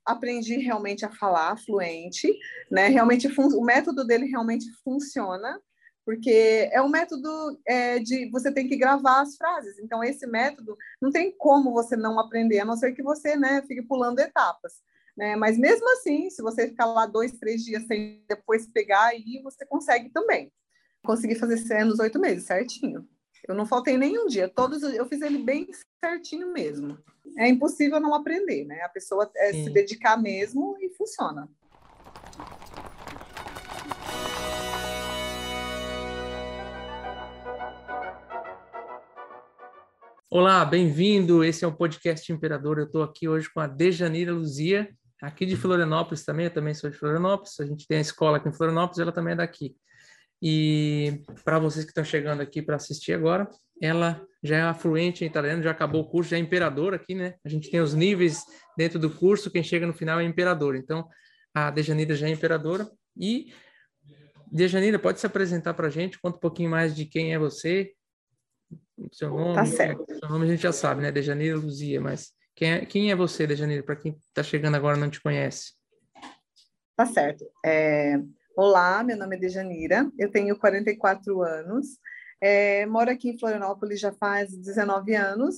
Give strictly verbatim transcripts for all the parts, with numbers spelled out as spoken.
aprendi realmente a falar fluente, né? Realmente o método dele realmente funciona, porque é um método é, de você tem que gravar as frases. Então, esse método não tem como você não aprender, a não ser que você, né, fique pulando etapas. Né? Mas mesmo assim, se você ficar lá dois, três dias sem depois pegar, aí você consegue também. Consegui fazer isso nos oito meses, certinho. Eu não faltei nenhum dia. Todos eu fiz ele bem certinho mesmo. É impossível não aprender, né? A pessoa é se dedicar mesmo e funciona. Olá, bem-vindo. Esse é o podcast Imperador. Eu estou aqui hoje com a Dejanira Luzia, aqui de Florianópolis também. Eu também sou de Florianópolis. A gente tem a escola aqui em Florianópolis, ela também é daqui. E para vocês que estão chegando aqui para assistir agora, ela já é fluente em italiano, já acabou o curso, já é imperador aqui, né? A gente tem os níveis dentro do curso, quem chega no final é imperador. Então, a Dejanira já é imperadora. E, Dejanira, pode se apresentar para a gente? Conta um pouquinho mais de quem é você. Seu nome, tá certo. Seu nome a gente já sabe, né? Dejanira Luzia, mas quem é, quem é você, Dejanira, para quem está chegando agora e não te conhece? Tá certo. É... Olá, meu nome é Dejanira, eu tenho quarenta e quatro anos, é, moro aqui em Florianópolis já faz dezenove anos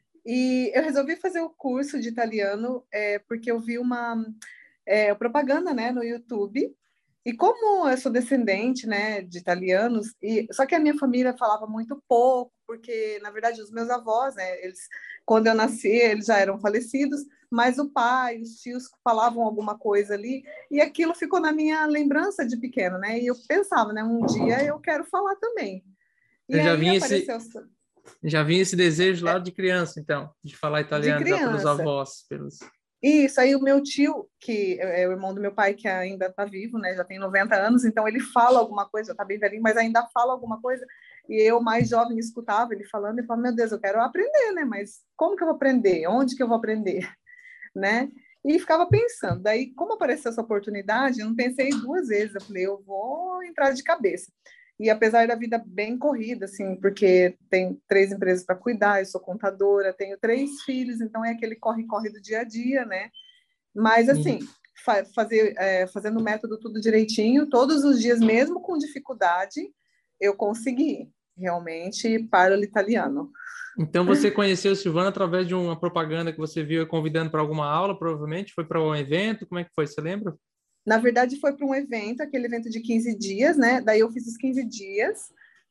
e eu resolvi fazer o curso de italiano é, porque eu vi uma é, propaganda, né, no YouTube. E como eu sou descendente, né, de italianos, e só que a minha família falava muito pouco, porque na verdade os meus avós, né, eles quando eu nasci, eles já eram falecidos, mas o pai, os tios falavam alguma coisa ali, e aquilo ficou na minha lembrança de pequeno, né? E eu pensava, né, um dia eu quero falar também. E Eu já aí vinha esse apareceu já vinha esse desejo lá de criança, então, de falar de italiano já pelos criança. avós, pelos Isso, aí o meu tio, que é o irmão do meu pai, que ainda está vivo, né, já tem noventa anos, então ele fala alguma coisa, já está bem velhinho, mas ainda fala alguma coisa, e eu, mais jovem, escutava ele falando e falava, meu Deus, eu quero aprender, né, mas como que eu vou aprender? Onde que eu vou aprender? Né? E ficava pensando, daí, como apareceu essa oportunidade, eu não pensei duas vezes, eu falei, eu vou entrar de cabeça. E apesar da vida bem corrida, assim, porque tem três empresas para cuidar, eu sou contadora, tenho três filhos, então é aquele corre-corre do dia a dia, né? Mas, assim, fa fazer, é, fazendo o método tudo direitinho, todos os dias, mesmo com dificuldade, eu consegui, realmente, para o italiano. Então você conheceu o Silvano através de uma propaganda que você viu convidando para alguma aula, provavelmente? Foi para um evento? Como é que foi? Você lembra? Na verdade, foi para um evento, aquele evento de quinze dias, né? Daí eu fiz os quinze dias.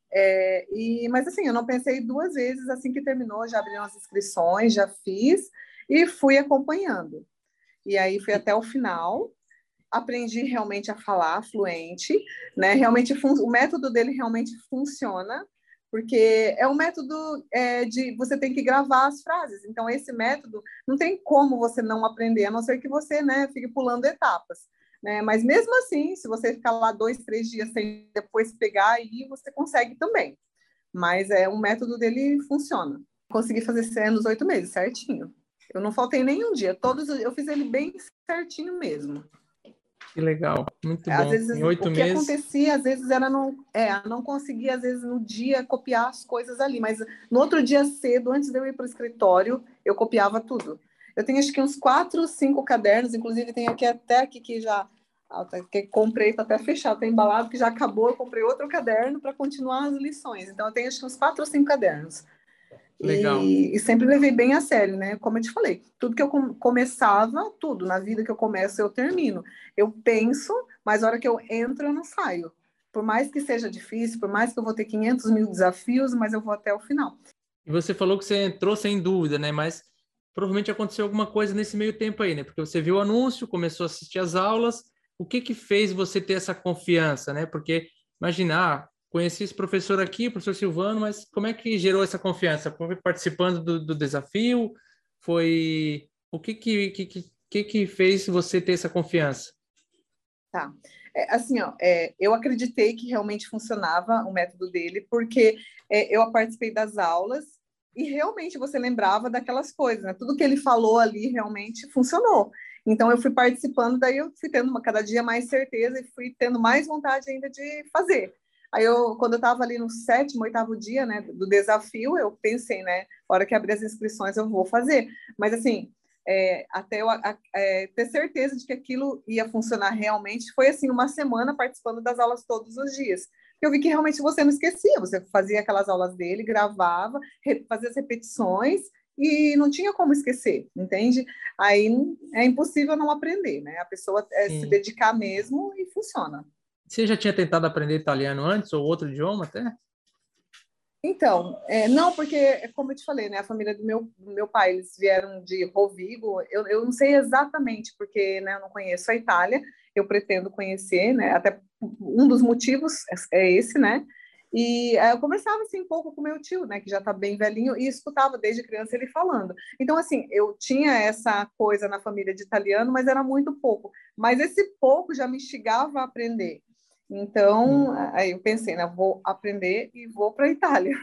É, e, mas assim, eu não pensei duas vezes assim que terminou, já abri as inscrições, já fiz e fui acompanhando. E aí fui até o final, aprendi realmente a falar fluente, né? Realmente o método dele realmente funciona, porque é um método é, de você tem que gravar as frases. Então esse método não tem como você não aprender, a não ser que você, né, fique pulando etapas. Né? Mas mesmo assim, se você ficar lá dois, três dias sem depois pegar, aí você consegue também. Mas é um método dele funciona. Consegui fazer isso nos oito meses, certinho. Eu não faltei nenhum dia. Todos eu fiz ele bem certinho mesmo. Que legal, muito Às bom. vezes, Em oito o que meses. acontecia, às vezes, era não, é, não conseguia, às vezes, no dia, copiar as coisas ali, mas no outro dia cedo, antes de eu ir para o escritório, eu copiava tudo. Eu tenho, acho que, uns quatro, cinco cadernos, inclusive tem aqui até aqui que já que comprei, está até fechado, está embalado, que já acabou, eu comprei outro caderno para continuar as lições. Então, eu tenho, acho que, uns quatro ou cinco cadernos. Legal. E, e sempre levei bem a sério, né? Como eu te falei, tudo que eu com, começava, tudo, na vida que eu começo, eu termino. Eu penso, mas a hora que eu entro, eu não saio. Por mais que seja difícil, por mais que eu vou ter quinhentos mil desafios, mas eu vou até o final. E você falou que você entrou sem dúvida, né? Mas provavelmente aconteceu alguma coisa nesse meio tempo aí, né? Porque você viu o anúncio, começou a assistir as aulas. O que que fez você ter essa confiança, né? Porque, imagina, ah, conheci esse professor aqui, o professor Silvano, mas como é que gerou essa confiança? Foi participando do, do desafio? Foi... O que que, que, que, que que fez você ter essa confiança? Tá. É, assim, ó, é, eu acreditei que realmente funcionava o método dele, porque é, eu participei das aulas e realmente você lembrava daquelas coisas, né? Tudo que ele falou ali realmente funcionou. Então eu fui participando, daí eu fui tendo uma, cada dia mais certeza e fui tendo mais vontade ainda de fazer. Aí eu, quando eu estava ali no sétimo, oitavo dia, né, do desafio, eu pensei, né, na hora que abrir as inscrições eu vou fazer. Mas assim, é, até eu a, é, ter certeza de que aquilo ia funcionar realmente, foi assim, uma semana participando das aulas todos os dias. Eu vi que realmente você não esquecia, você fazia aquelas aulas dele, gravava, fazia as repetições e não tinha como esquecer, entende? Aí é impossível não aprender, né? A pessoa é, se Sim. dedicar mesmo e funciona. Você já tinha tentado aprender italiano antes ou outro idioma até? Então, é, não, porque, como eu te falei, né, a família do meu, do meu pai, eles vieram de Rovigo, eu, eu não sei exatamente, porque né, eu não conheço a Itália, eu pretendo conhecer, né, até um dos motivos é esse, né, e é, eu conversava, assim, um pouco com meu tio, né, que já está bem velhinho, e escutava desde criança ele falando. Então, assim, eu tinha essa coisa na família de italiano, mas era muito pouco, mas esse pouco já me instigava a aprender. Então, Sim. aí eu pensei, né, vou aprender e vou para a Itália.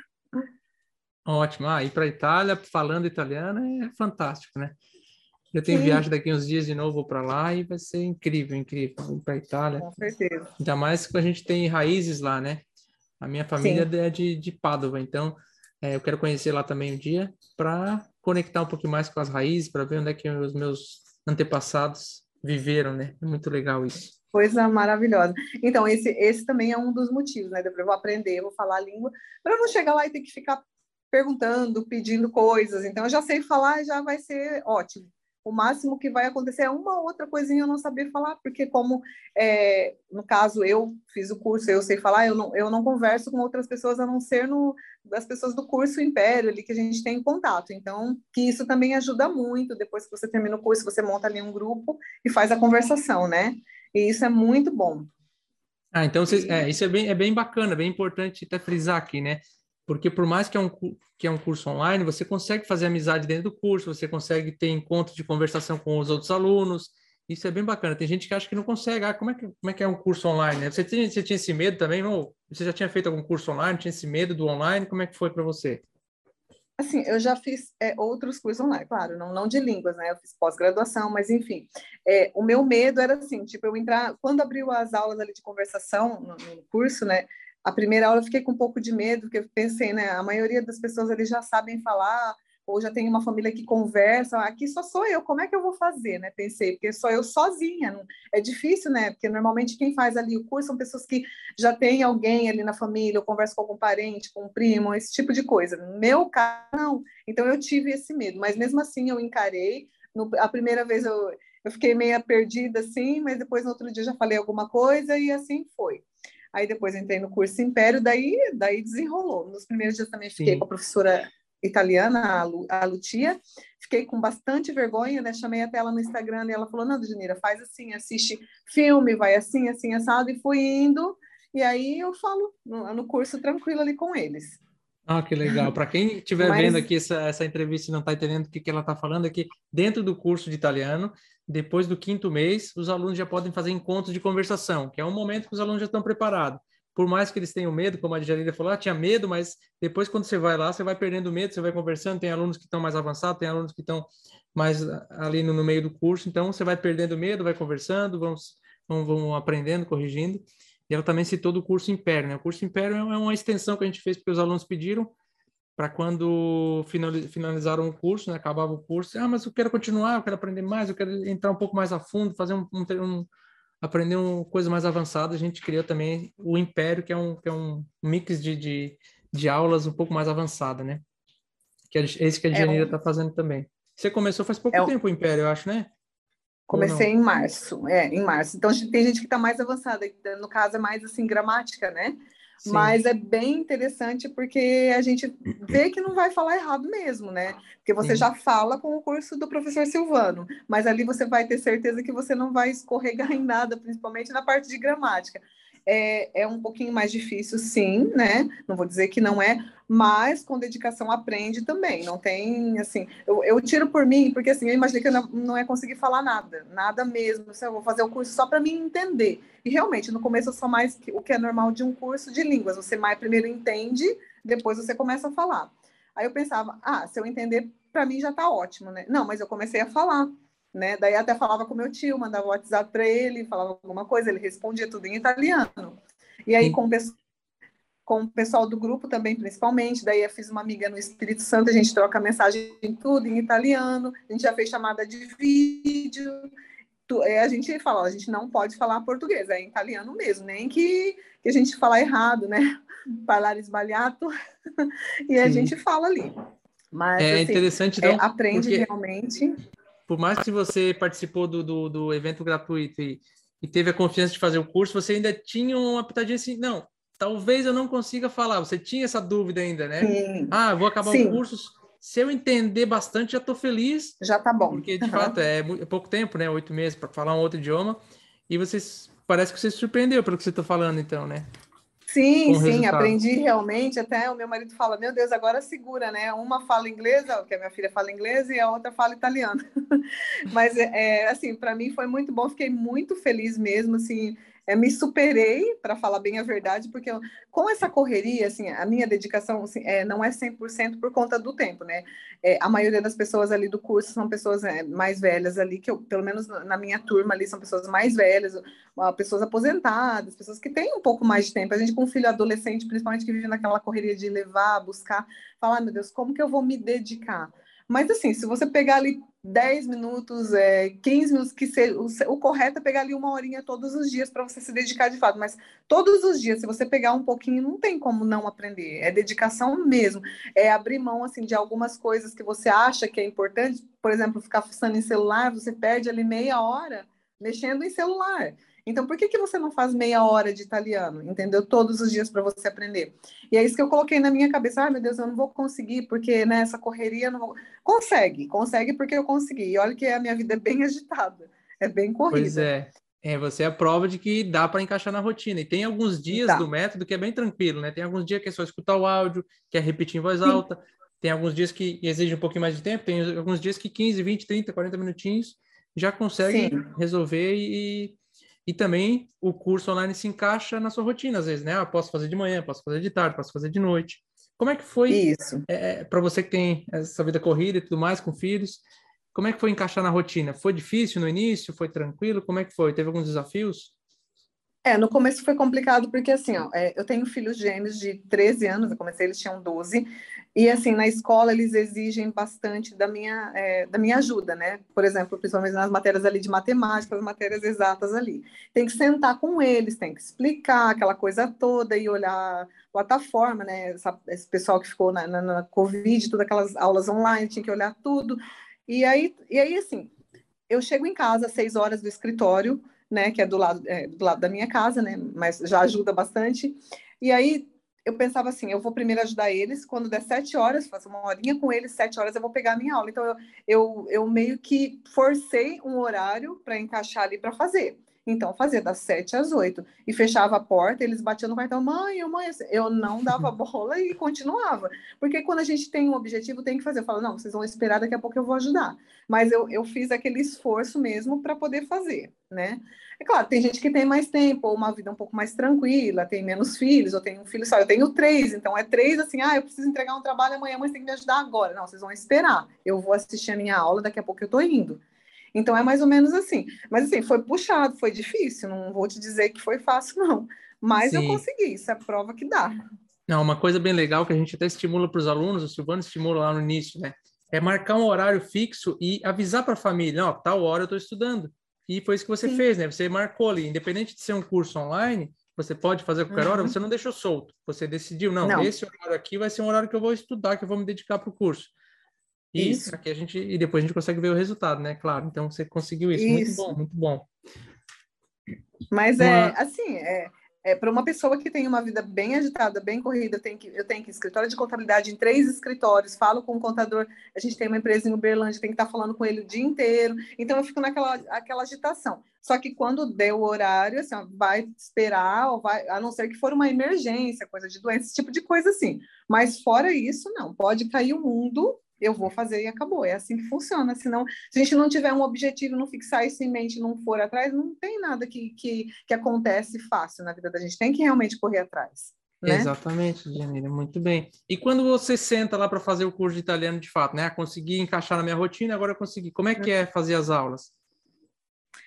Ótimo. Ah, ir para a Itália falando italiano é fantástico, né? Eu tenho viagem Sim, daqui uns dias de novo para lá e vai ser incrível, incrível. Ir para a Itália. com certeza. Ainda mais que a gente tem raízes lá, né? A minha família Sim, é de, de Pádua, então é, eu quero conhecer lá também um dia para conectar um pouquinho mais com as raízes, para ver onde é que os meus antepassados viveram, né? É muito legal isso. coisa maravilhosa. Então, esse, esse também é um dos motivos, né? Eu vou aprender, eu vou falar a língua, para não chegar lá e ter que ficar perguntando, pedindo coisas. Então, eu já sei falar e já vai ser ótimo. O máximo que vai acontecer é uma outra coisinha eu não saber falar, porque como, é, no caso, eu fiz o curso, eu sei falar, eu não, eu não converso com outras pessoas, a não ser no, das pessoas do curso Império, ali que a gente tem contato. Então, que isso também ajuda muito. Depois que você termina o curso, você monta ali um grupo e faz a conversação, né? E isso é muito bom. Ah, então vocês, E, é, isso é bem, é bem bacana, bem importante até frisar aqui, né? Porque por mais que é um, cu- que é um curso online, você consegue fazer amizade dentro do curso, você consegue ter encontro de conversação com os outros alunos. Isso é bem bacana. Tem gente que acha que não consegue. Ah, como é que, como é que é um curso online, né? Você tinha, você tinha esse medo também? Ou você já tinha feito algum curso online? Tinha esse medo do online? Como é que foi para você? assim, eu já fiz é, outros cursos online, claro, não, não de línguas, né? Eu fiz pós-graduação, mas enfim. É, o meu medo era assim, tipo, eu entrar... Quando abriu as aulas ali de conversação no, no curso, né? A primeira aula eu fiquei com um pouco de medo, porque eu pensei, né? A maioria das pessoas ali já sabem falar, ou já tem uma família que conversa. Aqui só sou eu, como é que eu vou fazer, né? Pensei, porque sou eu sozinha. Não... É difícil, né? Porque normalmente quem faz ali o curso são pessoas que já têm alguém ali na família, eu converso com algum parente, com um primo, esse tipo de coisa. No meu caso, não. Então eu tive esse medo, mas mesmo assim eu encarei. No, a primeira vez eu, eu fiquei meio perdida, assim, mas depois no outro dia já falei alguma coisa e assim foi. Aí depois entrei no curso Império, daí, daí desenrolou. Nos primeiros dias também fiquei com Sim. a professora italiana, a, Lu, a Lucia, fiquei com bastante vergonha, né? Chamei até ela no Instagram e ela falou: Não, Janira, faz assim, assiste filme, vai assim, assim, assado, e fui indo. E aí eu falo no, no curso tranquilo ali com eles. Ah, que legal. Para quem estiver vendo Mas aqui essa, essa entrevista e não está entendendo o que, que ela está falando, é que dentro do curso de italiano, depois do quinto mês, os alunos já podem fazer encontros de conversação, que é um momento que os alunos já estão preparados. Por mais que eles tenham medo, como a Djalila falou, ah, tinha medo, mas depois quando você vai lá, você vai perdendo medo, você vai conversando, tem alunos que estão mais avançados, tem alunos que estão mais ali no, no meio do curso, então você vai perdendo medo, vai conversando, vão, vão, vão aprendendo, corrigindo. E ela também citou do curso Império, né? O curso Império é uma extensão que a gente fez porque os alunos pediram para quando finalizaram o curso, né? Acabava o curso, ah, mas eu quero continuar, eu quero aprender mais, eu quero entrar um pouco mais a fundo, fazer um, um, um aprender uma coisa mais avançada. A gente criou também o Império, que é um, que é um mix de, de, de aulas um pouco mais avançada, né? Que é esse que a é, Janira um, está fazendo também. Você começou faz pouco é um, tempo o Império, eu acho, né? Ou comecei não? em março, é, em março. Então tem gente que está mais avançada, no caso é mais assim gramática, né? Sim, Mas é bem interessante porque a gente vê que não vai falar errado mesmo, né? Porque você sim. já fala com o curso do professor Silvano, mas ali você vai ter certeza que você não vai escorregar em nada, principalmente na parte de gramática. É, é um pouquinho mais difícil, sim, né? Não vou dizer que não é, mas com dedicação aprende também. Não tem, assim, eu, eu tiro por mim, porque assim, eu imaginei que eu não, não ia conseguir falar nada, nada mesmo. Assim, eu vou fazer o curso só para mim entender. E realmente, no começo eu sou mais o que é normal de um curso de línguas. Você mais primeiro entende, depois você começa a falar. Aí eu pensava, ah, se eu entender, para mim já está ótimo, né? Não, mas eu comecei a falar. Né? Daí até falava com meu tio, mandava o WhatsApp para ele, falava alguma coisa, ele respondia tudo em italiano. E aí, com com o pessoal do grupo também, principalmente. Daí eu fiz uma amiga no Espírito Santo, a gente troca mensagem em tudo, em italiano, a gente já fez chamada de vídeo. A gente fala, a gente não pode falar português, é em italiano mesmo, nem que, que a gente fala errado, né? Parlare sbagliato, e a Sim. gente fala ali. Mas, é assim, interessante, é, então, aprende porque realmente. por mais que você participou do, do, do evento gratuito e, e teve a confiança de fazer o curso, você ainda tinha uma pitadinha assim, não, talvez eu não consiga falar. Você tinha essa dúvida ainda, né? Sim, Ah, vou acabar o sim, curso, se eu entender bastante, já estou feliz, já tá bom. porque de fato Uhum. é, mu- é pouco tempo, né? Oito meses para falar um outro idioma. E você parece que você se surpreendeu pelo que você está falando, então, né? Sim, Com o sim, resultado. aprendi realmente. Até o meu marido fala: Meu Deus, agora segura, né? Uma fala inglês, que a minha filha fala inglês, e a outra fala italiano. Mas, é, assim, para mim foi muito bom, fiquei muito feliz mesmo, assim, é, me superei, para falar bem a verdade, porque eu, com essa correria, assim, a minha dedicação assim, é, não é cem por cento por conta do tempo, né? É, a maioria das pessoas ali do curso são pessoas é, mais velhas ali, que eu, pelo menos na minha turma ali, são pessoas mais velhas, pessoas aposentadas, pessoas que têm um pouco mais de tempo. A gente com um filho adolescente, principalmente que vive naquela correria de levar, buscar, falar, ah, meu Deus, como que eu vou me dedicar? Mas, assim, se você pegar ali dez minutos, é, quinze minutos, que se, o, o correto é pegar ali uma horinha todos os dias para você se dedicar de fato. Mas todos os dias, se você pegar um pouquinho, não tem como não aprender. É dedicação mesmo. É abrir mão, assim, de algumas coisas que você acha que é importante. Por exemplo, ficar fuçando em celular, você perde ali meia hora mexendo em celular. Então, por que, que você não faz meia hora de italiano, entendeu? Todos os dias para você aprender. E é isso que eu coloquei na minha cabeça. Ah, meu Deus, eu não vou conseguir, porque nessa né, correria eu não vou... Consegue, consegue porque eu consegui. E olha que a minha vida é bem agitada, é bem Pois corrida. é. É, você é a prova de que dá para encaixar na rotina. E tem alguns dias do Tá. método que é bem tranquilo, né? Tem alguns dias que é só escutar o áudio, que é repetir em voz Sim, alta. Tem alguns dias que exige um pouquinho mais de tempo. Tem alguns dias que quinze, vinte, trinta, quarenta minutinhos já consegue sim, resolver e, e também o curso online se encaixa na sua rotina, às vezes, né? Ah, posso fazer de manhã, posso fazer de tarde, posso fazer de noite. Como é que foi isso. é, para você que tem essa vida corrida e tudo mais, com filhos? Como é que foi encaixar na rotina? Foi difícil no início? Foi tranquilo? Como é que foi? Teve alguns desafios? É, no começo foi complicado porque, assim, ó, é, eu tenho filhos gêmeos de treze anos, eu comecei, eles tinham doze, e, assim, na escola eles exigem bastante da minha, é, da minha ajuda, né? Por exemplo, principalmente nas matérias ali de matemática, as matérias exatas ali. Tem que sentar com eles, tem que explicar aquela coisa toda e olhar a plataforma, né? Essa, esse pessoal que ficou na, na, na Covid, todas aquelas aulas online, tinha que olhar tudo. E aí, e aí assim, eu chego em casa às seis horas do escritório, né, que é do lado, é, do lado da minha casa, né, mas já ajuda bastante. E aí eu pensava assim, eu vou primeiro ajudar eles, quando der sete horas, faço uma horinha com eles, sete horas eu vou pegar a minha aula. Então eu, eu, eu meio que forcei um horário para encaixar ali para fazer. Então, fazia das sete às oito. E fechava a porta, eles batiam no cartão, mãe, mãe, eu não dava bola e continuava. Porque quando a gente tem um objetivo, tem que fazer. Eu falo, não, vocês vão esperar, daqui a pouco eu vou ajudar. Mas eu, eu fiz aquele esforço mesmo para poder fazer, né? É claro, tem gente que tem mais tempo, ou uma vida um pouco mais tranquila, tem menos filhos, ou tem um filho só. Eu tenho três, então é três assim, ah, eu preciso entregar um trabalho amanhã, mas tem que me ajudar agora. Não, vocês vão esperar. Eu vou assistir a minha aula, daqui a pouco eu tô indo. Então é mais ou menos assim. Mas assim, foi puxado, foi difícil, não vou te dizer que foi fácil, não. Mas eu Sim. consegui, isso é prova que dá. Não, uma coisa bem legal que a gente até estimula para os alunos, o Silvano estimula lá no início, né? É marcar um horário fixo e avisar para a família, ó, tal hora eu estou estudando. E foi isso que você Sim. fez, né? Você marcou ali, independente de ser um curso online, você pode fazer a qualquer hora, você Uhum. não deixou solto. Você decidiu, não, Não, esse horário aqui vai ser um horário que eu vou estudar, que eu vou me dedicar para o curso. E isso. aqui a gente, e depois a gente consegue ver o resultado, né? Claro. Então você conseguiu isso. Muito bom, Isso. muito bom. Mas é Uma, assim, é, é para uma pessoa que tem uma vida bem agitada, bem corrida, tem que, eu tenho que ir escritório de contabilidade em três escritórios, falo com o contador, a gente tem uma empresa em Uberlândia, tem que estar falando com ele o dia inteiro, então eu fico naquela aquela agitação. Só que quando der o horário, assim, ó, vai esperar, ou vai, a não ser que for uma emergência, coisa de doença, esse tipo de coisa assim. Mas fora isso, não, pode cair o mundo, eu vou fazer e acabou. É assim que funciona. Senão, se a gente não tiver um objetivo, não fixar isso em mente, não for atrás, não tem nada que, que, que acontece fácil na vida da gente. Tem que realmente correr atrás, né? exatamente, Janine, muito bem. E quando você senta lá para fazer o curso de italiano de fato, né? Ah, consegui encaixar na minha rotina, agora eu consegui. Como é que é fazer as aulas?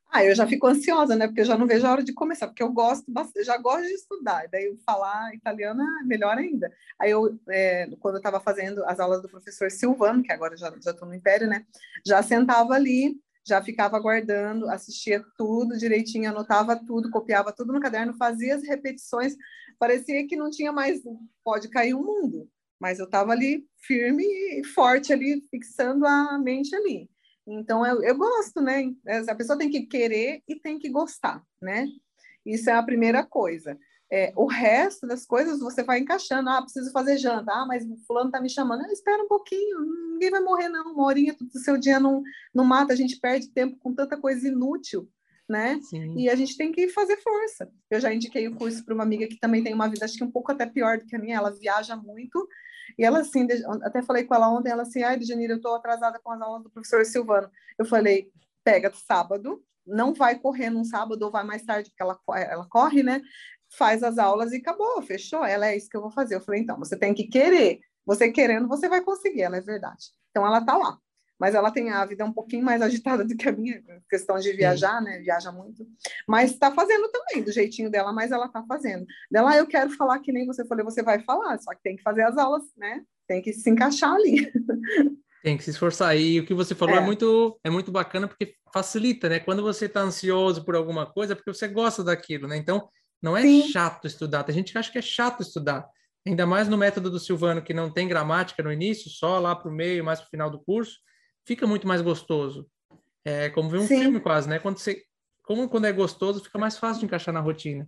Ah, eu já fico ansiosa, né? Porque eu já não vejo a hora de começar, porque eu gosto, bast- eu já gosto de estudar, e daí eu falar italiano é melhor ainda. Aí eu, é, quando eu estava fazendo as aulas do professor Silvano, que agora já já estou no Império, né? Já sentava ali, já ficava aguardando, assistia tudo direitinho, anotava tudo, copiava tudo no caderno, fazia as repetições, parecia que não tinha mais, pode cair o mundo, mas eu estava ali firme e forte ali, fixando a mente ali. Então, eu, eu gosto, né? A pessoa tem que querer e tem que gostar, né? Isso é a primeira coisa. É, o resto das coisas você vai encaixando. Ah, preciso fazer janta. Ah, mas o fulano tá me chamando. Ah, espera um pouquinho, ninguém vai morrer, não. Uma horinha do seu dia não, não mata. A gente perde tempo com tanta coisa inútil, né? Sim. E a gente tem que fazer força. Eu já indiquei o curso para uma amiga que também tem uma vida, acho que um pouco até pior do que a minha. Ela viaja muito. E ela, assim, até falei com ela ontem, ela assim, ai, Janira, eu estou atrasada com as aulas do professor Silvano. Eu falei, pega sábado, não vai correr num sábado ou vai mais tarde, porque ela, ela corre, né? Faz as aulas e acabou, fechou. Ela é isso que eu vou fazer. Eu falei, então, você tem que querer. Você querendo, você vai conseguir, ela é verdade. Então, ela tá lá. Mas ela tem a vida um pouquinho mais agitada do que a minha, questão de Sim. viajar, né? Viaja muito. Mas está fazendo também, do jeitinho dela, mas ela está fazendo. Dela, ah, eu quero falar que nem você falou, você vai falar, só que tem que fazer as aulas, né? Tem que se encaixar ali. Tem que se esforçar. E o que você falou é É, muito, é muito bacana porque facilita, né? Quando você está ansioso por alguma coisa, é porque você gosta daquilo, né? Então, não é sim, chato estudar. Tem gente que acha que é chato estudar. Ainda mais no método do Silvano, que não tem gramática no início, só lá para o meio, mais para o final do curso, fica muito mais gostoso. É como ver um filme sim. quase, né? Quando você, como quando é gostoso, fica mais fácil de encaixar na rotina.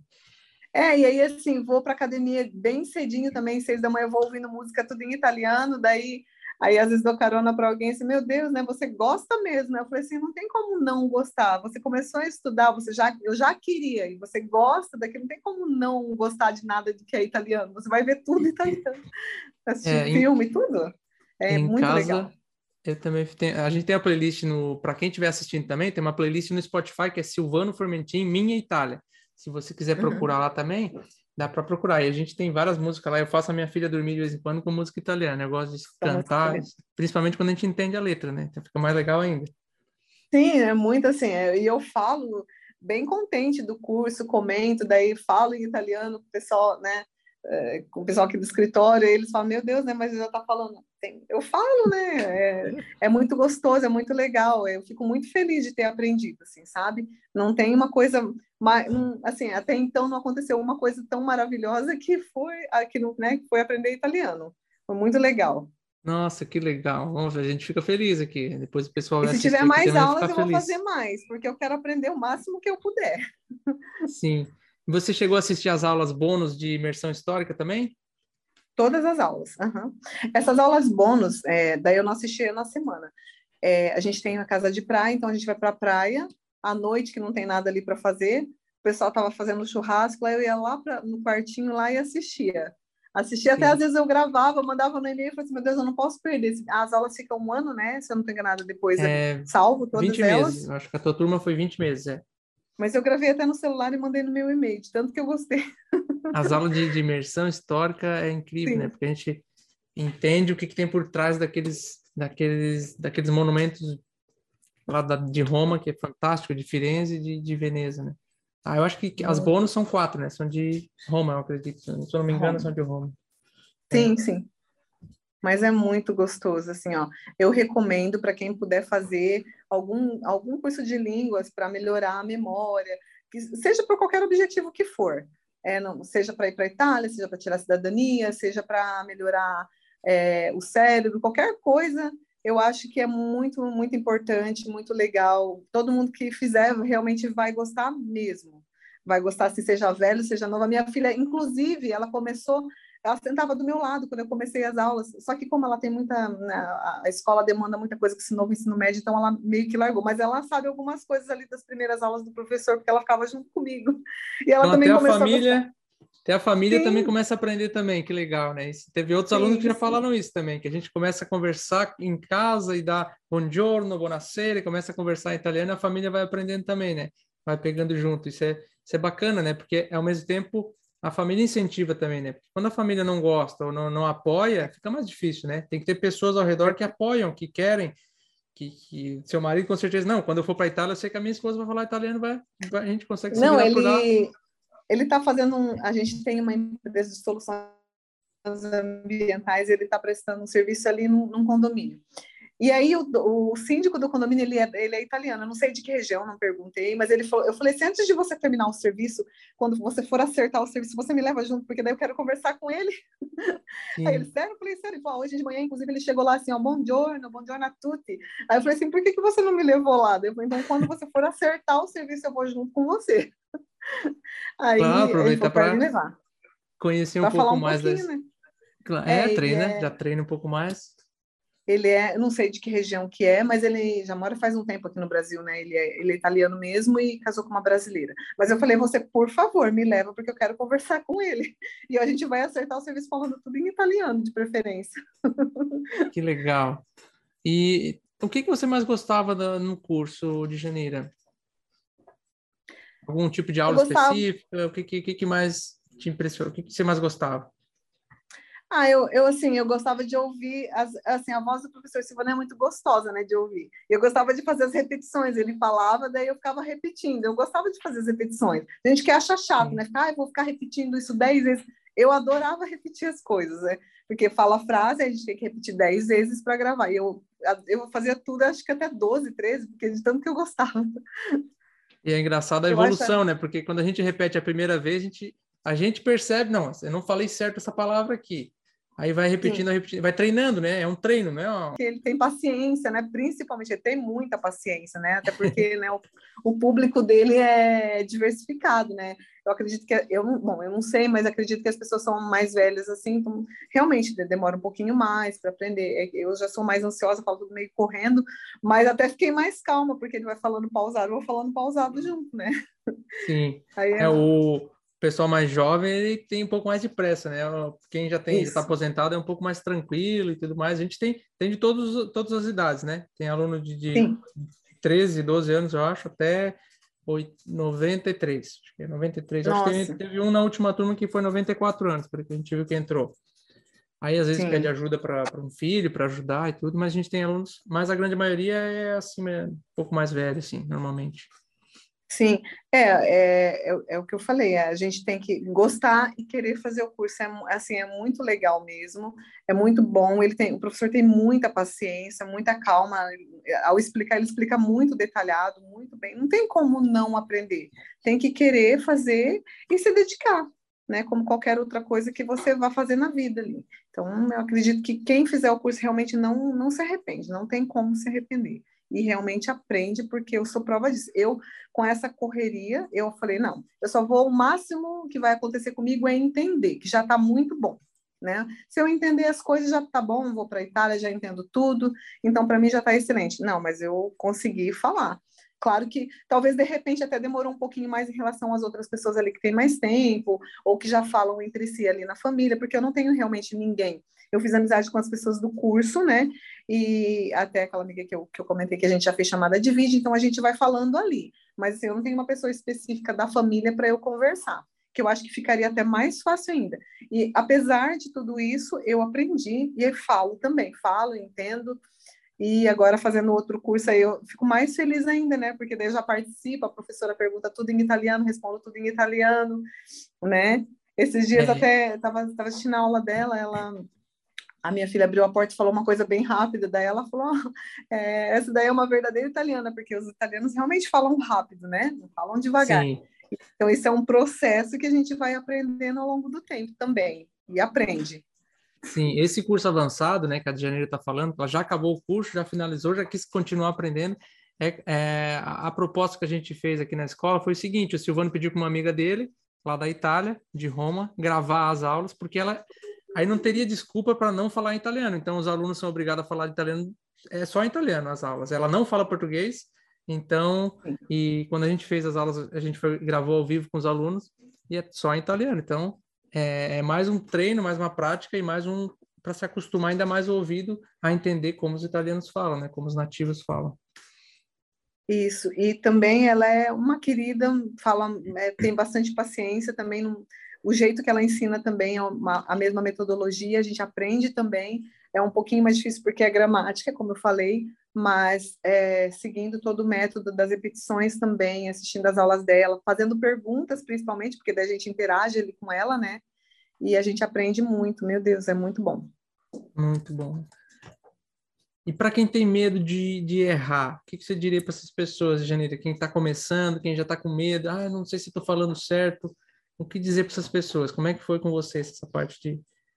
É, e aí, assim, vou para academia bem cedinho também, seis da manhã, eu vou ouvindo música tudo em italiano, daí, aí às vezes dou carona para alguém assim, meu Deus, né, você gosta mesmo, né? Eu falei assim, não tem como não gostar, você começou a estudar, você já, eu já queria, e você gosta daquilo, não tem como não gostar de nada de que é italiano, você vai ver tudo italiano, assistir É, em, filme, tudo, é em muito casa, legal. eu também tenho, a gente tem a playlist no, para quem estiver assistindo também, tem uma playlist no Spotify que é Silvano Formentin, Minha Itália. Se você quiser procurar Uhum. lá também, dá para procurar. E a gente tem várias músicas lá. Eu faço a minha filha dormir de vez em quando com música italiana. Eu gosto de Com música cantar, italiana. principalmente quando a gente entende a letra, né? Então fica mais legal ainda. Sim, é muito assim, é, e eu falo bem contente do curso, comento, daí falo em italiano com o pessoal, né, é, com o pessoal aqui do escritório, e eles falam, meu Deus, né, mas já tá falando. Tem- eu falo, né, é, é muito gostoso, é muito legal, eu fico muito feliz de ter aprendido, assim, sabe? Não tem uma coisa, ma- não- assim, até então não aconteceu uma coisa tão maravilhosa que foi, aqui no, né, que foi aprender italiano. Foi muito legal. Nossa, que legal. Nossa, a gente fica feliz aqui. Depois o pessoal E vai se tiver assistir aqui mais também vai aulas, ficar eu vou fazer feliz. mais, porque eu quero aprender o máximo que eu puder. Sim. Você chegou a assistir as aulas bônus de imersão histórica também? Todas as aulas. Aham. Essas aulas bônus, é, daí eu não assistia na semana. É, a gente tem a casa de praia, então a gente vai para a praia à noite, que não tem nada ali para fazer. O pessoal estava fazendo churrasco, lá eu ia lá pra, no quartinho lá e assistia. Assistia até às Sim. vezes eu gravava, mandava no e-mail e falei assim, meu Deus, eu não posso perder. As aulas ficam um ano, né? Se eu não estou enganada, depois eu É, salvo todas vinte meses. elas. Eu acho que a tua turma foi vinte meses, é. Mas eu gravei até no celular e mandei no meu e-mail, de tanto que eu gostei. As aulas de, de imersão histórica é incrível, né? Sim. Porque a gente entende o que, que tem por trás daqueles, daqueles, daqueles monumentos lá da, de Roma, que é fantástico, de Firenze e de, de Veneza, né? Ah, eu acho que que as Muito bônus são quatro, né? São de Roma, eu acredito. Se eu não me engano, Roma. são de Roma. É. Sim, sim. Mas é muito gostoso, assim, ó. Eu recomendo para quem puder fazer algum, algum curso de línguas para melhorar a memória, que seja por qualquer objetivo que for. É, não, seja para ir para a Itália, seja para tirar a cidadania, seja para melhorar é, o cérebro, qualquer coisa, eu acho que é muito, muito importante, muito legal. Todo mundo que fizer realmente vai gostar mesmo. Vai gostar se seja velho, seja novo. A minha filha, inclusive, ela começou ela sentava do meu lado quando eu comecei as aulas, só que como ela tem muita, né, a escola demanda muita coisa com esse novo ensino médio, então ela meio que largou, mas ela sabe algumas coisas ali das primeiras aulas do professor, porque ela ficava junto comigo, e ela Então, até também a começou a gostar. família, até a família também Sim, começa a aprender também, que legal, né? Isso, teve outros alunos que sim, já sim. falaram isso também, que a gente começa a conversar em casa e dá buongiorno, buonasera, e começa a conversar em italiano, a família vai aprendendo também, né? Vai pegando junto. Isso é, isso é bacana, né? Porque, ao mesmo tempo, a família incentiva também, né? Porque quando a família não gosta ou não, não apoia, fica mais difícil, né? Tem que ter pessoas ao redor que apoiam, que querem, que, que seu marido com certeza, não, quando eu for para a Itália, eu sei que a minha esposa vai falar italiano, vai, vai, a gente consegue se Não, virar por lá. ele ele está fazendo um, a gente tem uma empresa de soluções ambientais, ele está prestando um serviço ali num, num condomínio. E aí o, o síndico do condomínio, ele é, ele é italiano, eu não sei de que região, não perguntei, mas ele falou, eu falei assim, antes de você terminar o serviço, quando você for acertar o serviço, você me leva junto, porque daí eu quero conversar com ele. Aí ele, Sim. sério? Eu falei, sério? Ele falou, hoje de manhã, inclusive, ele chegou lá assim, ó, buongiorno, buongiorno a tutti. Aí eu falei assim, por que, que você não me levou lá? Eu falei, então, quando você for acertar o serviço, eu vou junto com você. Claro, Aí ele aproveitar falou, quero me para levar. conhecer um Para falar pouco um mais pouquinho, das. né? É, É, ele treina, já é, treina um pouco mais. ele é, eu não sei de que região que é, mas ele já mora faz um tempo aqui no Brasil, né? Ele é, ele é italiano mesmo e casou com uma brasileira. Mas eu falei, você, por favor, me leva, porque eu quero conversar com ele. E a gente vai acertar o serviço falando tudo em italiano, de preferência. Que legal. E o que que você mais gostava da- no curso de Janeiro? Algum tipo de Eu aula gostava. específica? O que que, que que mais te impressionou? O que que você mais gostava? Ah, eu, eu assim, eu gostava de ouvir, as, assim, a voz do professor Silvano é muito gostosa, né, de ouvir. Eu gostava de fazer as repetições, ele falava, daí eu ficava repetindo. Eu gostava de fazer as repetições. Tem gente que acha chato, Sim. né? Ficar, ah, eu vou ficar repetindo isso dez vezes. Eu adorava repetir as coisas, né? Porque fala a frase, a gente tem que repetir dez vezes para gravar. E eu, eu fazia tudo, acho que até doze, treze, porque de tanto que eu gostava. E é engraçado a Eu acho. evolução, né? Porque quando a gente repete a primeira vez, a gente, a gente percebe, não, eu não falei certo essa palavra aqui. Aí vai repetindo, Sim, repetindo, vai treinando, né? É um treino, né? Ó. que ele tem paciência, né? Principalmente, ele tem muita paciência, né? Até porque, né, o, o público dele é diversificado, né? Eu acredito que eu não, bom, eu não sei, mas acredito que as pessoas são mais velhas assim, então realmente demora um pouquinho mais para aprender. Eu já sou mais ansiosa, falo tudo meio correndo, mas até fiquei mais calma porque ele vai falando pausado, eu vou falando pausado junto, né? Sim. Aí É é o pessoal mais jovem, ele tem um pouco mais de pressa, né? Quem já tem, já está isso. aposentado é um pouco mais tranquilo e tudo mais. A gente tem, tem de todos, todas as idades, né? Tem aluno de, de Sim, treze, doze anos, eu acho, até oit- noventa e três. Acho que é noventa e três. Acho que teve, nossa, teve um na última turma que foi noventa e quatro anos, porque a gente viu que entrou. Aí, às vezes, pede sim. ajuda para um filho, para ajudar e tudo, mas a gente tem alunos, mas a grande maioria é assim, é um pouco mais velho, assim, normalmente. Sim, é, é, é, é o que eu falei, a gente tem que gostar e querer fazer o curso, é, mu- assim, é muito legal mesmo, é muito bom, ele tem, o professor tem muita paciência, muita calma, ao explicar, ele explica muito detalhado, muito bem, não tem como não aprender, tem que querer fazer e se dedicar, né, como qualquer outra coisa que você vá fazer na vida ali. Então, eu acredito que quem fizer o curso realmente não, não se arrepende, não tem como se arrepender. E realmente aprende, porque eu sou prova disso. Eu com essa correria, eu falei, não, eu só vou, o máximo que vai acontecer comigo é entender, que já está muito bom, né? Se eu entender as coisas, já está bom, vou para a Itália, já entendo tudo, então para mim já está excelente. Não, mas eu consegui falar. Claro que talvez de repente até demorou um pouquinho mais em relação às outras pessoas ali que têm mais tempo, ou que já falam entre si ali na família, porque eu não tenho realmente ninguém. Eu fiz amizade com as pessoas do curso, né? E até aquela amiga que eu, que eu comentei que a gente já fez chamada de vídeo, então a gente vai falando ali. Mas assim, eu não tenho uma pessoa específica da família para eu conversar, que eu acho que ficaria até mais fácil ainda. E apesar de tudo isso, eu aprendi e falo também, falo, entendo. E agora fazendo outro curso aí eu fico mais feliz ainda, né? Porque daí eu já participo, a professora pergunta tudo em italiano, respondo tudo em italiano, né? Esses dias É, até estava assistindo a aula dela, ela a minha filha abriu a porta e falou uma coisa bem rápida, daí ela falou, oh, é, essa daí é uma verdadeira italiana, porque os italianos realmente falam rápido, né? Não falam devagar. sim, Então, esse é um processo que a gente vai aprendendo ao longo do tempo também, e aprende. sim. Esse curso avançado, né, que a Janeiro está falando, ela já acabou o curso, já finalizou, já quis continuar aprendendo. É, é, a, a proposta que a gente fez aqui na escola foi o seguinte: o Silvano pediu para uma amiga dele, lá da Itália, de Roma, gravar as aulas, porque ela aí não teria desculpa para não falar italiano. Então, os alunos são obrigados a falar italiano, é só italiano as aulas. Ela não fala português, então, e quando a gente fez as aulas, a gente foi, gravou ao vivo com os alunos e é só em italiano. Então, é, é mais um treino, mais uma prática e mais um para se acostumar ainda mais o ouvido a entender como os italianos falam, né? Como os nativos falam. Isso, e também ela é uma querida, fala, é, tem bastante paciência também, no, o jeito que ela ensina também é uma, a mesma metodologia, a gente aprende também, é um pouquinho mais difícil porque é gramática, como eu falei, mas é, seguindo todo o método das repetições também, assistindo as aulas dela, fazendo perguntas principalmente, porque daí a gente interage ali com ela, né? E a gente aprende muito, meu Deus, é muito bom. Muito bom. E para quem tem medo de, de errar, o que, que você diria para essas pessoas, Janira? Quem está começando, quem já está com medo, ah, não sei se estou falando certo. O que dizer para essas pessoas? Como é que foi com vocês essa parte de...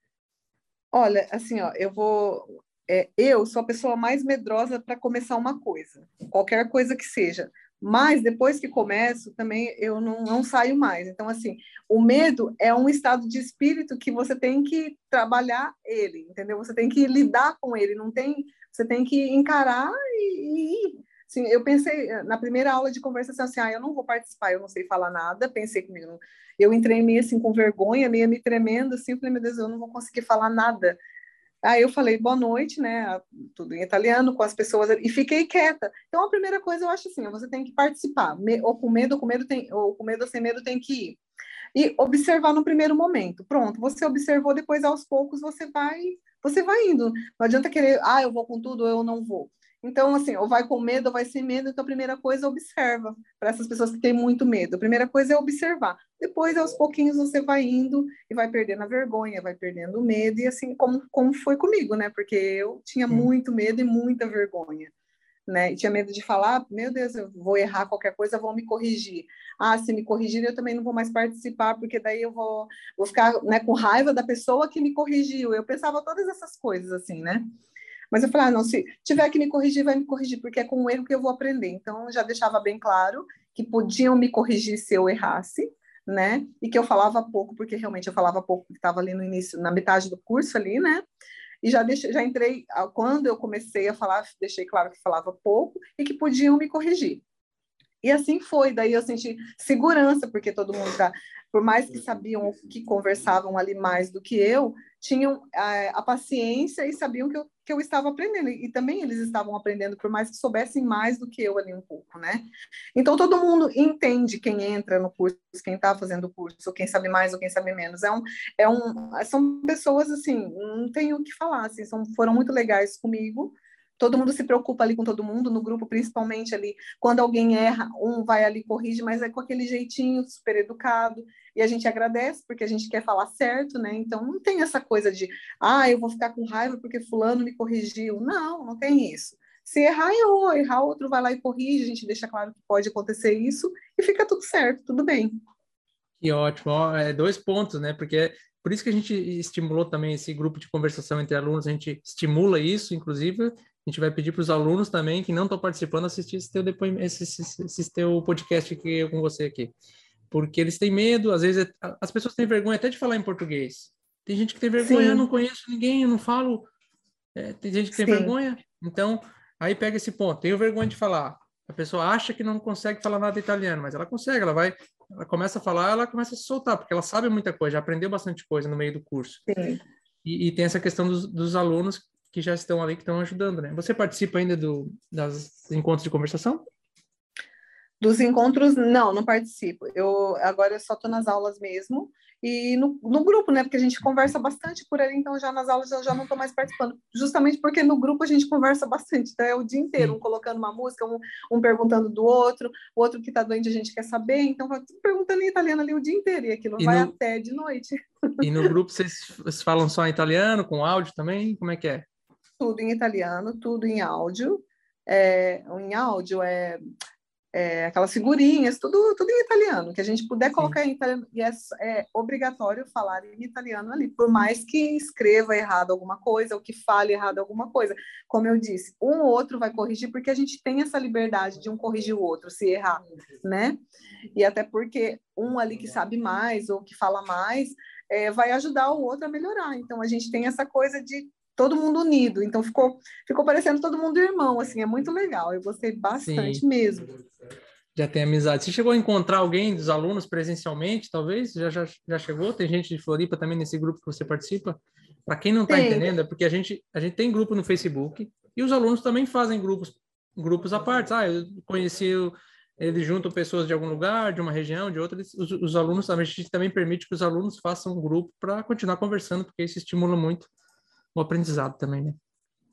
Olha, assim, ó, eu vou. É, eu sou a pessoa mais medrosa para começar uma coisa, qualquer coisa que seja. Mas depois que começo, também eu não, não saio mais. Então, assim, o medo é um estado de espírito que você tem que trabalhar ele, entendeu? Você tem que lidar com ele, não tem. Você tem que encarar e, e assim, eu pensei na primeira aula de conversação assim, ah, eu não vou participar, eu não sei falar nada. Pensei comigo, eu entrei meio assim com vergonha, meio me tremendo, assim, eu falei, meu Deus, eu não vou conseguir falar nada. Aí eu falei boa noite, né? Tudo em italiano, com as pessoas, e fiquei quieta. Então a primeira coisa eu acho assim, você tem que participar, ou com medo, ou com medo tem, ou com medo ou sem medo tem que ir. E observar no primeiro momento. Pronto, você observou, depois aos poucos você vai, você vai indo. Não adianta querer, ah, eu vou com tudo, ou eu não vou. Então, assim, ou vai com medo ou vai sem medo. Então, a primeira coisa é observa. Para essas pessoas que têm muito medo, a primeira coisa é observar. Depois, aos pouquinhos, você vai indo e vai perdendo a vergonha, vai perdendo o medo. E assim como, como foi comigo, né? Porque eu tinha Sim. muito medo e muita vergonha. Né? E tinha medo de falar, meu Deus, eu vou errar qualquer coisa, vão me corrigir. Ah, se me corrigirem, eu também não vou mais participar, porque daí eu vou, vou ficar, né, com raiva da pessoa que me corrigiu. Eu pensava todas essas coisas assim, né? Mas eu falei, ah, não, se tiver que me corrigir, vai me corrigir, porque é com o erro que eu vou aprender. Então, eu já deixava bem claro que podiam me corrigir se eu errasse, né? E que eu falava pouco, porque realmente eu falava pouco, porque estava ali no início, na metade do curso ali, né? E já, deixei, já entrei, quando eu comecei a falar, deixei claro que falava pouco e que podiam me corrigir. E assim foi, daí eu senti segurança, porque todo mundo, tá, por mais que sabiam que conversavam ali mais do que eu, tinham a, a paciência e sabiam que eu, que eu estava aprendendo. E também eles estavam aprendendo, por mais que soubessem mais do que eu ali um pouco, né? Então todo mundo entende quem entra no curso, quem está fazendo o curso, quem sabe mais ou quem sabe menos. É um, é um, são pessoas assim, não tenho o que falar, assim, são, foram muito legais comigo. Todo mundo se preocupa ali com todo mundo, no grupo, principalmente ali, quando alguém erra, um vai ali e corrige, mas é com aquele jeitinho super educado, e a gente agradece, porque a gente quer falar certo, né? Então, não tem essa coisa de, ah, eu vou ficar com raiva porque fulano me corrigiu. Não, não tem isso. Se errar, errou, errar, outro vai lá e corrige, a gente deixa claro que pode acontecer isso, e fica tudo certo, tudo bem. Que ótimo. Ó, é dois pontos, né? Porque é por isso que a gente estimulou também esse grupo de conversação entre alunos, a gente estimula isso, inclusive, a gente vai pedir para os alunos também que não estão participando assistir esse teu, depoimento, esse, esse, esse teu podcast aqui eu com você aqui. Porque eles têm medo, às vezes as pessoas têm vergonha até de falar em português. Tem gente que tem vergonha, ah, não Sim, conheço ninguém, eu não falo. É, tem gente que tem sim, vergonha. Então, aí pega esse ponto. Tenho vergonha de falar. A pessoa acha que não consegue falar nada italiano, mas ela consegue, ela vai, ela começa a falar, ela começa a se soltar, porque ela sabe muita coisa, já aprendeu bastante coisa no meio do curso. sim. E, e tem essa questão dos, dos alunos que já estão ali, que estão ajudando, né? Você participa ainda do, das encontros de conversação? Dos encontros, não, não participo. Eu agora eu só estou nas aulas mesmo e no, no grupo, né? Porque a gente conversa bastante por ali, então já nas aulas eu já não estou mais participando. Justamente porque no grupo a gente conversa bastante, então é o dia inteiro, um Sim. colocando uma música, um, um perguntando do outro, o outro que está doente a gente quer saber, então vai tudo perguntando em italiano ali o dia inteiro, e aquilo E vai no, até de noite. e no grupo vocês, vocês falam só em italiano, com áudio também? Como é que é? Tudo em italiano, tudo em áudio. É, em áudio é É, aquelas figurinhas, tudo, tudo em italiano, que a gente puder Sim. colocar em italiano, e é, é obrigatório falar em italiano ali, por mais que escreva errado alguma coisa, ou que fale errado alguma coisa. Como eu disse, um ou outro vai corrigir, porque a gente tem essa liberdade de um corrigir o outro, se errar, né? E até porque um ali que sabe mais, ou que fala mais, é, vai ajudar o outro a melhorar. Então, a gente tem essa coisa de todo mundo unido, então ficou, ficou parecendo todo mundo irmão, assim, é muito legal, eu gostei Sim. bastante mesmo. Já tem amizade. Você chegou a encontrar alguém dos alunos presencialmente, talvez? Já, já, já chegou? Tem gente de Floripa também nesse grupo que você participa? Para quem não está Tem, entendendo, é porque a gente, a gente tem grupo no Facebook e os alunos também fazem grupos, grupos à parte. Ah, eu conheci, eles juntam pessoas de algum lugar, de uma região, de outra. Eles, os, os alunos também, a gente também permite que os alunos façam um grupo para continuar conversando, porque isso estimula muito o aprendizado também, né?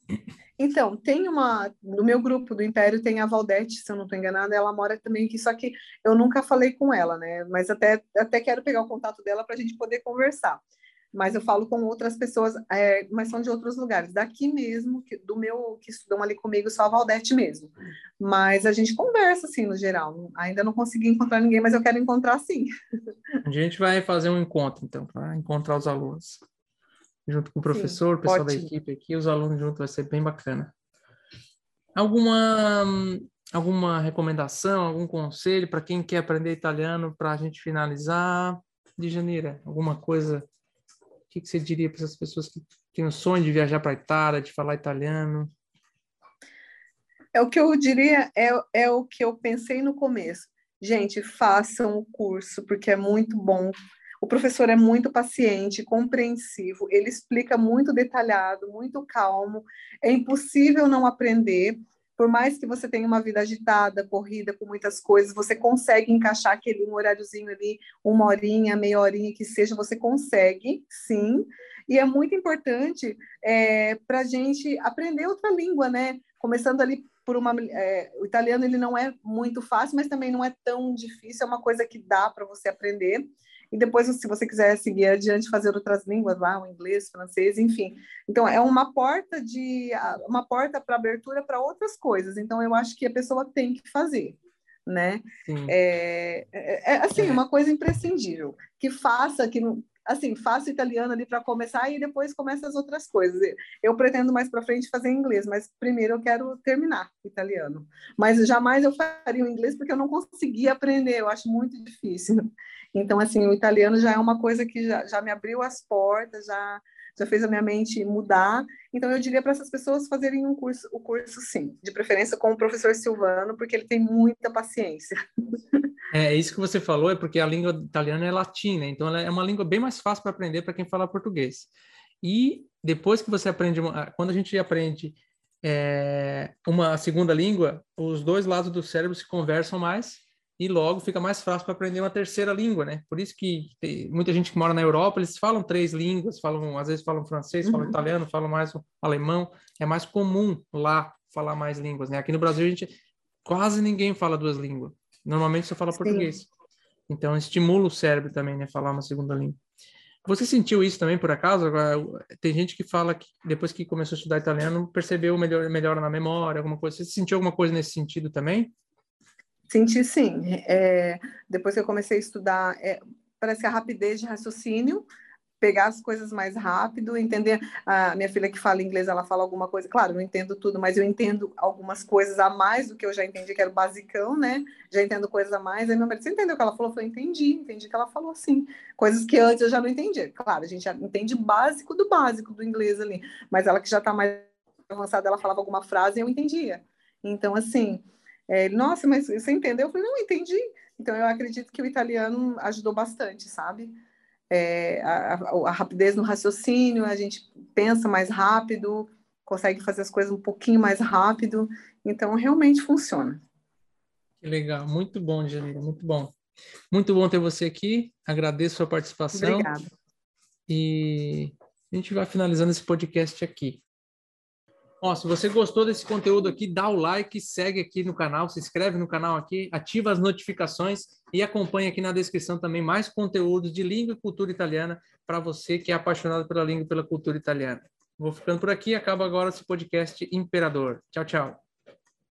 Então, tem uma... No meu grupo do Império tem a Valdete, se eu não estou enganada, ela mora também aqui, só que eu nunca falei com ela, né? Mas até, até quero pegar o contato dela para a gente poder conversar. Mas eu falo com outras pessoas, é, mas são de outros lugares. Daqui mesmo, que, do meu, que estudam ali comigo, só a Valdete mesmo. Mas a gente conversa, assim, no geral. Ainda não consegui encontrar ninguém, mas eu quero encontrar, sim. A gente vai fazer um encontro, então, para encontrar os alunos. Junto com o Sim, professor, o pessoal da ótimo. equipe aqui, os alunos juntos, vai ser bem bacana. Alguma, alguma recomendação, algum conselho para quem quer aprender italiano para a gente finalizar? Djanira, alguma coisa? O que, que você diria para essas pessoas que têm o sonho de viajar para a Itália, de falar italiano? É o que eu diria, é, é o que eu pensei no começo. Gente, façam o curso, porque é muito bom. O professor é muito paciente, compreensivo, ele explica muito detalhado, muito calmo. É impossível não aprender. Por mais que você tenha uma vida agitada, corrida, com muitas coisas, você consegue encaixar aquele um horáriozinho ali, uma horinha, meia horinha que seja, você consegue, sim. E é muito importante é, para a gente aprender outra língua, né? Começando ali por uma... É, o italiano ele não é muito fácil, mas também não é tão difícil, é uma coisa que dá para você aprender. E depois, se você quiser seguir adiante, fazer outras línguas lá, o inglês, o francês, enfim. Então, é uma porta de uma porta para abertura para outras coisas. Então, eu acho que a pessoa tem que fazer, né? Sim. É, é, é assim, É. uma coisa imprescindível. Que faça, que não... Assim, faça italiano ali para começar e depois começa as outras coisas. Eu pretendo mais para frente fazer inglês, mas primeiro eu quero terminar italiano. Mas jamais eu faria o inglês porque eu não conseguia aprender, eu acho muito difícil. Então, assim, o italiano já é uma coisa que já, já me abriu as portas, já, já fez a minha mente mudar. Então, eu diria para essas pessoas fazerem um curso, o curso, sim, de preferência com o professor Silvano, porque ele tem muita paciência. É isso que você falou, é porque a língua italiana é latina, então ela é uma língua bem mais fácil para aprender para quem fala português. E depois que você aprende, uma, quando a gente aprende é, uma segunda língua, os dois lados do cérebro se conversam mais e logo fica mais fácil para aprender uma terceira língua, né? Por isso que tem, muita gente que mora na Europa, eles falam três línguas, falam, às vezes falam francês, falam italiano, falam mais o alemão. É mais comum lá falar mais línguas, né? Aqui no Brasil a gente quase ninguém fala duas línguas. Normalmente você fala Sim. português. Então estimula o cérebro também, né? Falar uma segunda língua. Você sentiu isso também, por acaso? Tem gente que fala que depois que começou a estudar italiano, percebeu melhor, melhora na memória, alguma coisa. Você sentiu alguma coisa nesse sentido também? Senti sim. É, depois que eu comecei a estudar, é, parece que a rapidez de raciocínio, pegar as coisas mais rápido, entender. A minha filha que fala inglês, ela fala alguma coisa. Claro, não entendo tudo, mas eu entendo algumas coisas a mais do que eu já entendi, que era o basicão, né? Já entendo coisas a mais. Aí meu marido, você entendeu o que ela falou? Eu falei, entendi, entendi o que ela falou, assim. Coisas que antes eu já não entendia. Claro, a gente já entende básico do básico do inglês ali, mas ela que já está mais avançada, ela falava alguma frase e eu entendia. Então, assim, é, nossa, mas você entendeu? Eu falei, não, entendi. Então, eu acredito que o italiano ajudou bastante, sabe? É, a, a, a rapidez no raciocínio, a gente pensa mais rápido, consegue fazer as coisas um pouquinho mais rápido, então realmente funciona. Que legal, muito bom, Janira, muito bom. Muito bom ter você aqui, agradeço a sua participação. Obrigada. E a gente vai finalizando esse podcast aqui. Ó, se você gostou desse conteúdo aqui, dá o like, segue aqui no canal, se inscreve no canal aqui, ativa as notificações e acompanha aqui na descrição também mais conteúdos de língua e cultura italiana para você que é apaixonado pela língua e pela cultura italiana. Vou ficando por aqui, acaba agora esse podcast Imperador. Tchau, tchau.